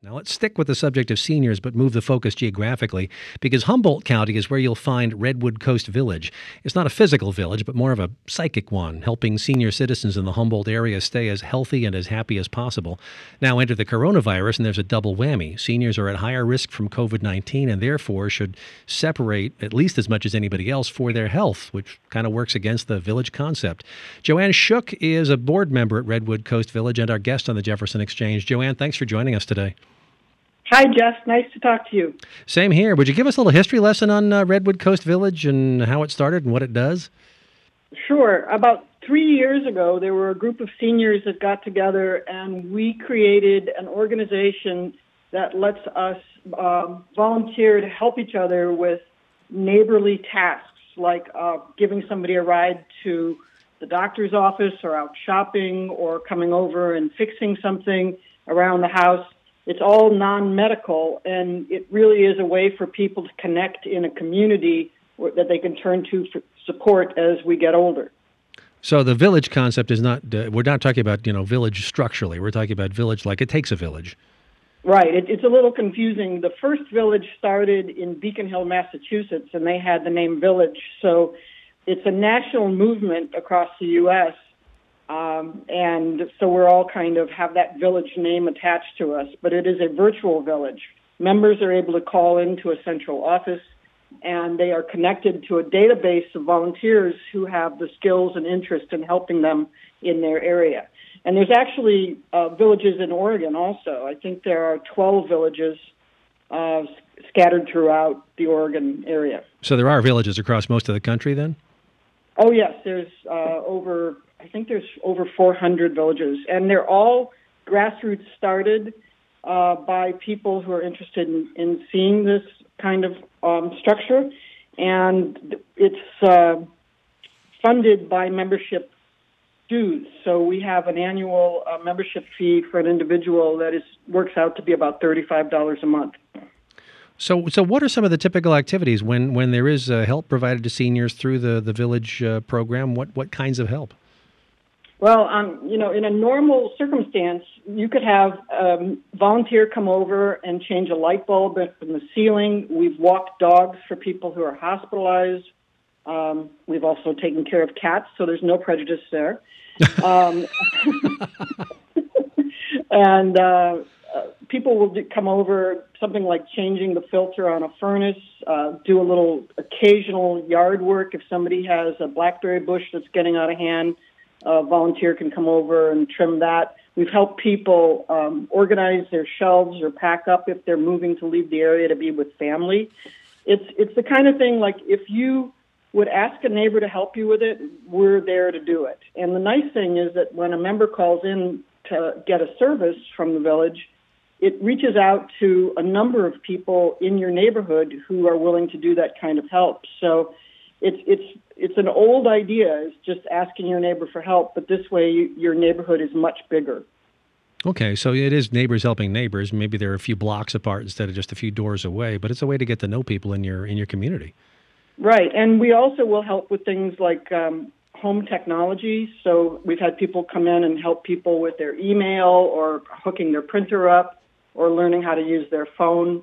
Now let's stick with the subject of seniors, but move the focus geographically, because Humboldt County is where you'll find Redwood Coast Village. It's not a physical village, but more of a psychic one, helping senior citizens in the Humboldt area stay as healthy and as happy as possible. Now enter the coronavirus, and there's a double whammy. Seniors are at higher risk from COVID-19 and therefore should separate at least as much as anybody else for their health, which kind of works against the village concept. Joanne Shook is a board member at Redwood Coast Village and our guest on the Jefferson Exchange. Joanne, thanks for joining us today. Hi, Jeff. Nice to talk to you. Same here. Would you give us a little history lesson on Redwood Coast Village and how it started and what it does? Sure. About 3 years ago, there were a group of seniors that got together, and we created an organization that lets us volunteer to help each other with neighborly tasks, like giving somebody a ride to the doctor's office or out shopping or coming over and fixing something around the house. It's all non-medical, and it really is a way for people to connect in a community that they can turn to for support as we get older. So the village concept is not, we're not talking about, village structurally. We're talking about village like it takes a village. Right. It's a little confusing. The first village started in Beacon Hill, Massachusetts, and they had the name Village. So it's a national movement across the U.S., and so we're all kind of have that village name attached to us, but it is a virtual village. Members are able to call into a central office, and they are connected to a database of volunteers who have the skills and interest in helping them in their area. And there's actually villages in Oregon also. I think there are 12 villages scattered throughout the Oregon area. So there are villages across most of the country then? Oh, yes. There's over 400 villages, and they're all grassroots started by people who are interested in seeing this kind of structure, and it's funded by membership dues. So we have an annual membership fee for an individual that works out to be about $35 a month. So what are some of the typical activities when there is help provided to seniors through the village program? What kinds of help? Well, in a normal circumstance, you could have a volunteer come over and change a light bulb in the ceiling. We've walked dogs for people who are hospitalized. We've also taken care of cats, so there's no prejudice there. And people will come over, something like changing the filter on a furnace, do a little occasional yard work. If somebody has a blackberry bush that's getting out of hand, a volunteer can come over and trim that. We've helped people organize their shelves or pack up if they're moving to leave the area to be with family. It's the kind of thing like if you would ask a neighbor to help you with it, we're there to do it. And the nice thing is that when a member calls in to get a service from the village, it reaches out to a number of people in your neighborhood who are willing to do that kind of help. So it's an old idea, is just asking your neighbor for help, but this way your neighborhood is much bigger. Okay, so it is neighbors helping neighbors. Maybe they're a few blocks apart instead of just a few doors away, but it's a way to get to know people in your community. Right, and we also will help with things like home technology. So we've had people come in and help people with their email or hooking their printer up or learning how to use their phone.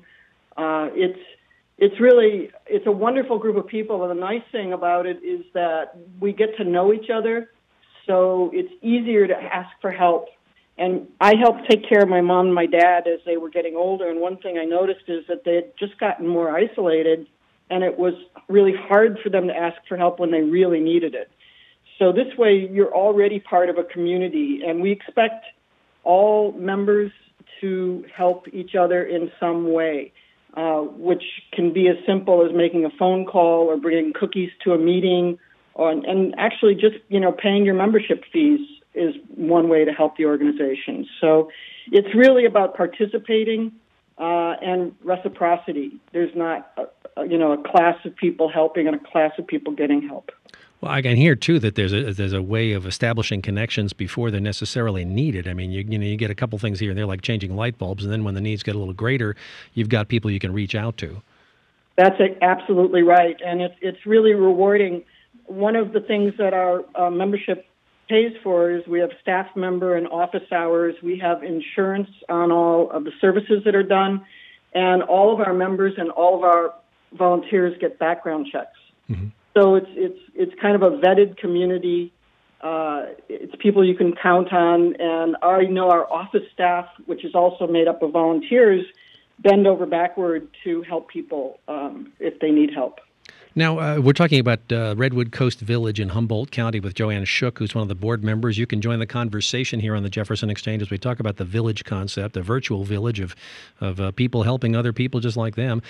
It's a wonderful group of people, and the nice thing about it is that we get to know each other, so it's easier to ask for help. And I helped take care of my mom and my dad as they were getting older, and one thing I noticed is that they had just gotten more isolated, and it was really hard for them to ask for help when they really needed it. So this way, you're already part of a community, and we expect all members to help each other in some way, which can be as simple as making a phone call or bringing cookies to a meeting, and actually just paying your membership fees is one way to help the organization. So it's really about participating and reciprocity. There's not a class of people helping and a class of people getting help. Well, I can hear too that there's a way of establishing connections before they're necessarily needed. I mean, you get a couple things here and there, like changing light bulbs, and then when the needs get a little greater, you've got people you can reach out to. That's absolutely right, and it's really rewarding. One of the things that our membership pays for is we have staff member and office hours. We have insurance on all of the services that are done, and all of our members and all of our volunteers get background checks. Mm-hmm. So it's kind of a vetted community. It's people you can count on, and I know our office staff, which is also made up of volunteers, bend over backward to help people if they need help. Now, we're talking about Redwood Coast Village in Humboldt County with Joanne Shook, who's one of the board members. You can join the conversation here on the Jefferson Exchange as we talk about the village concept, a virtual village of people helping other people just like them.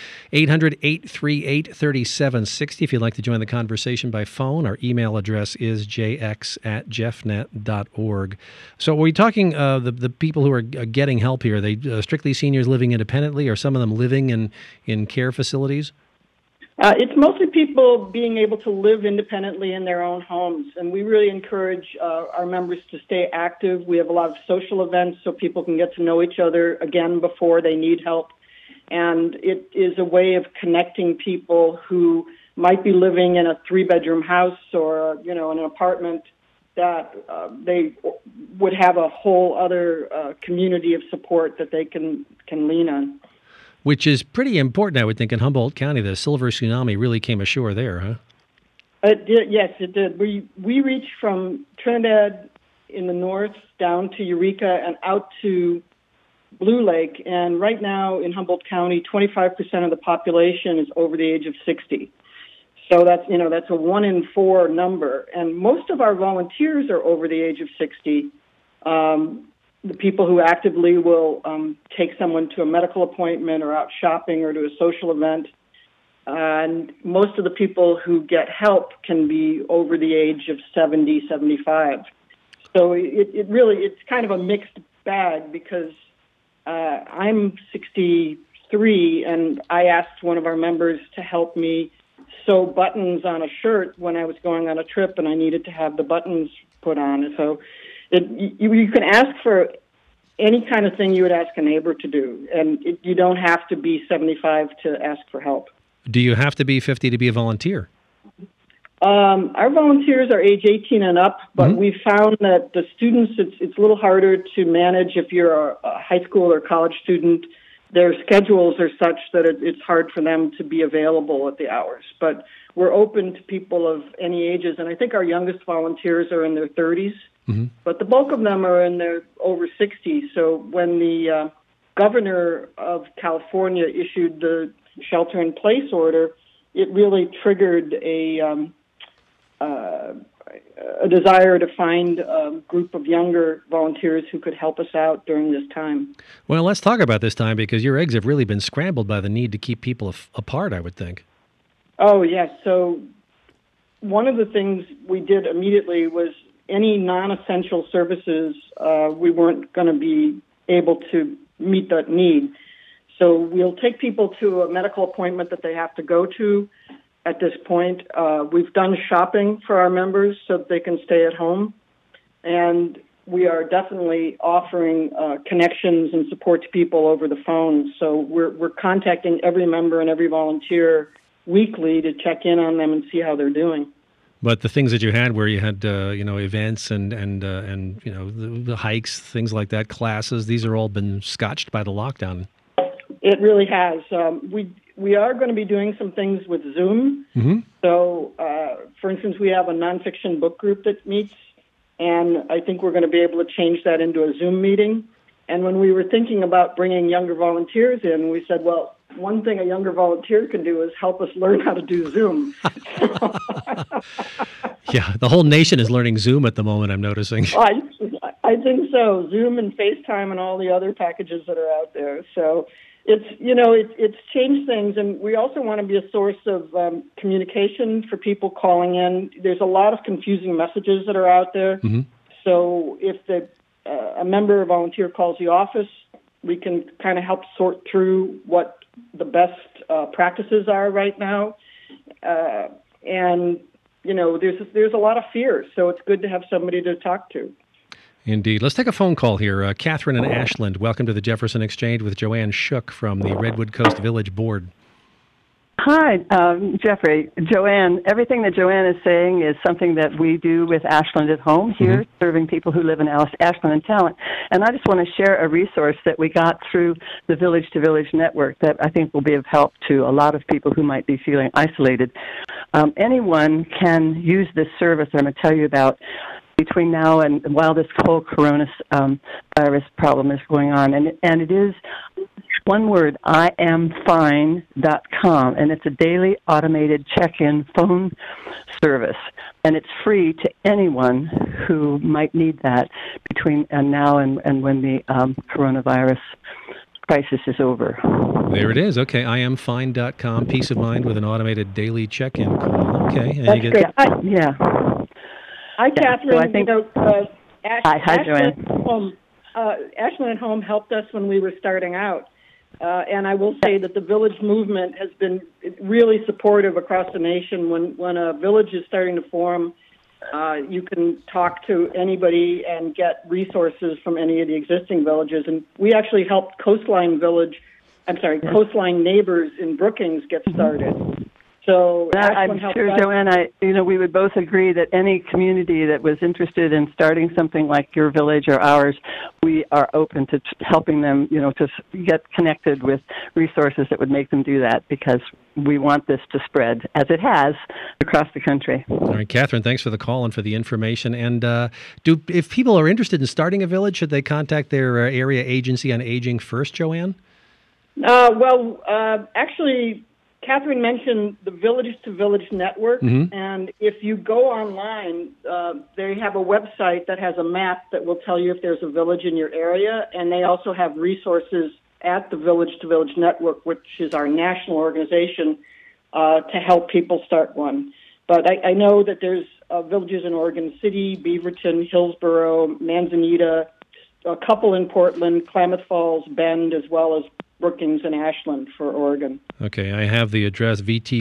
800-838-3760 if you'd like to join the conversation by phone. Our email address is jx@jeffnet.org. So are we talking the people who are getting help here? Are they strictly seniors living independently, or some of them living in care facilities? It's mostly people being able to live independently in their own homes, and we really encourage our members to stay active. We have a lot of social events so people can get to know each other again before they need help, and it is a way of connecting people who might be living in a 3-bedroom house or in an apartment that they would have a whole other community of support that they can lean on. Which is pretty important, I would think, in Humboldt County. The silver tsunami really came ashore there, huh? It did, yes, it did. We reached from Trinidad in the north down to Eureka and out to Blue Lake. And right now in Humboldt County, 25% of the population is over the age of 60. So that's a 1 in 4 number. And most of our volunteers are over the age of 60. The people who actively will take someone to a medical appointment or out shopping or to a social event. And most of the people who get help can be over the age of 70, 75. So it's kind of a mixed bag because I'm 63 and I asked one of our members to help me sew buttons on a shirt when I was going on a trip and I needed to have the buttons put on. And so you can ask for any kind of thing you would ask a neighbor to do, and you don't have to be 75 to ask for help. Do you have to be 50 to be a volunteer? Our volunteers are age 18 and up, but we found that the students, it's a little harder to manage if you're a high school or college student. Their schedules are such that it's hard for them to be available at the hours. But we're open to people of any ages, and I think our youngest volunteers are in their 30s. Mm-hmm. But the bulk of them are in their over 60. So when the governor of California issued the shelter-in-place order, it really triggered a desire to find a group of younger volunteers who could help us out during this time. Well, let's talk about this time because your eggs have really been scrambled by the need to keep people apart, I would think. Oh, yes. So one of the things we did immediately was any non-essential services, we weren't going to be able to meet that need. So we'll take people to a medical appointment that they have to go to at this point. We've done shopping for our members so that they can stay at home. And we are definitely offering connections and support to people over the phone. So we're contacting every member and every volunteer weekly to check in on them and see how they're doing. But the things that you had where you had, events and the hikes, things like that, classes, these are all been scotched by the lockdown. It really has. We are going to be doing some things with Zoom. Mm-hmm. So, for instance, we have a nonfiction book group that meets, and I think we're going to be able to change that into a Zoom meeting. And when we were thinking about bringing younger volunteers in, we said, well, one thing a younger volunteer can do is help us learn how to do Zoom. Yeah, the whole nation is learning Zoom at the moment, I'm noticing. I think so. Zoom and FaceTime and all the other packages that are out there. So it's changed things, and we also want to be a source of communication for people calling in. There's a lot of confusing messages that are out there. Mm-hmm. So if a member or volunteer calls the office, we can kind of help sort through what the best practices are right now. And there's a lot of fear, so it's good to have somebody to talk to. Indeed. Let's take a phone call here. Catherine in Ashland, welcome to the Jefferson Exchange with Joanne Shook from the Redwood Coast Village Board. Hi, Jeffrey. Joanne, everything that Joanne is saying is something that we do with Ashland at Home here, serving people who live in Ashland and Talent. And I just want to share a resource that we got through the Village to Village network that I think will be of help to a lot of people who might be feeling isolated. Anyone can use this service I'm going to tell you about between now and while this whole coronavirus problem is going on. And it is one word, IamFine.com, and it's a daily automated check-in phone service. And it's free to anyone who might need that between now and when the coronavirus crisis is over. There it is. Okay, IamFine.com, peace of mind with an automated daily check-in call. Okay. And That's great. Hi, Catherine. So I think, hi, Joanne. Ashland at Home helped us when we were starting out. And I will say that the village movement has been really supportive across the nation. When a village is starting to form, you can talk to anybody and get resources from any of the existing villages. And we actually helped Coastline Neighbors in Brookings get started. So I'm sure, Joanne, we would both agree that any community that was interested in starting something like your village or ours, we are open to helping them, to get connected with resources that would make them do that, because we want this to spread, as it has, across the country. All right, Catherine, thanks for the call and for the information. And if people are interested in starting a village, should they contact their area agency on aging first, Joanne? Actually, Catherine mentioned the Village to Village network, and if you go online, they have a website that has a map that will tell you if there's a village in your area, and they also have resources at the Village to Village network, which is our national organization, to help people start one. But I know that there's villages in Oregon City, Beaverton, Hillsborough, Manzanita, a couple in Portland, Klamath Falls, Bend, as well as Brookings and Ashland for Oregon. Okay, I have the address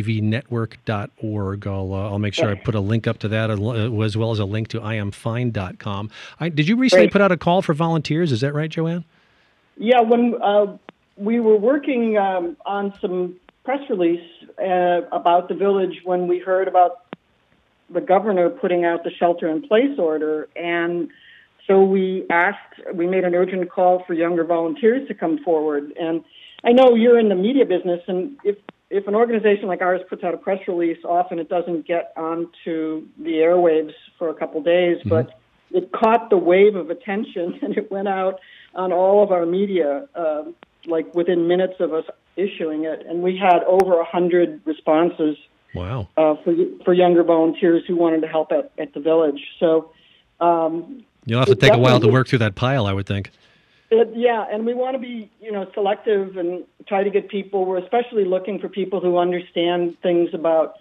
vtvnetwork.org. I'll make sure I put a link up to that, as well as a link to IamFine.com. Did you recently put out a call for volunteers? Is that right, Joanne? Yeah, when we were working on some press release about the village when we heard about the governor putting out the shelter-in-place order, and so we made an urgent call for younger volunteers to come forward. And I know you're in the media business, and if an organization like ours puts out a press release, often it doesn't get onto the airwaves for a couple days, but it caught the wave of attention, and it went out on all of our media, like within minutes of us issuing it. And we had over 100 responses. Wow. For younger volunteers who wanted to help at the village. So you'll have to take a while to work through that pile, I would think. Yeah, and we want to be, selective and try to get people. We're especially looking for people who understand things about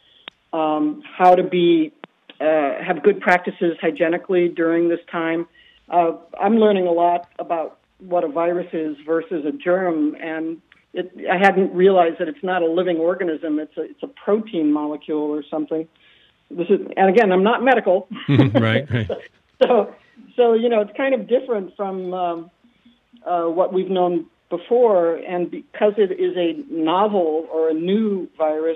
how to have good practices hygienically during this time. I'm learning a lot about what a virus is versus a germ, and I hadn't realized that it's not a living organism. It's a protein molecule or something. And again, I'm not medical. Right. So it's kind of different from what we've known before, and because it is a novel or a new virus,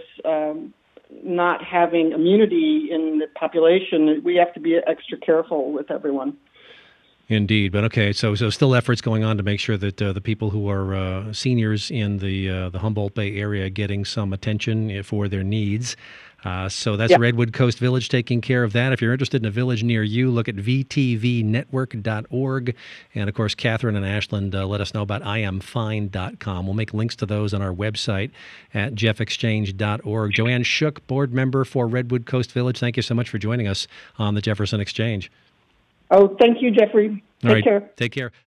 not having immunity in the population, we have to be extra careful with everyone. Indeed. But okay, so still efforts going on to make sure that the people who are seniors in the Humboldt Bay area are getting some attention for their needs. So that's Redwood Coast Village taking care of that. If you're interested in a village near you, look at vtvnetwork.org. And, of course, Catherine and Ashland let us know about IamFine.com. We'll make links to those on our website at jeffexchange.org. Joanne Shook, board member for Redwood Coast Village, thank you so much for joining us on the Jefferson Exchange. Oh, thank you, Jeffrey. Take care. Take care.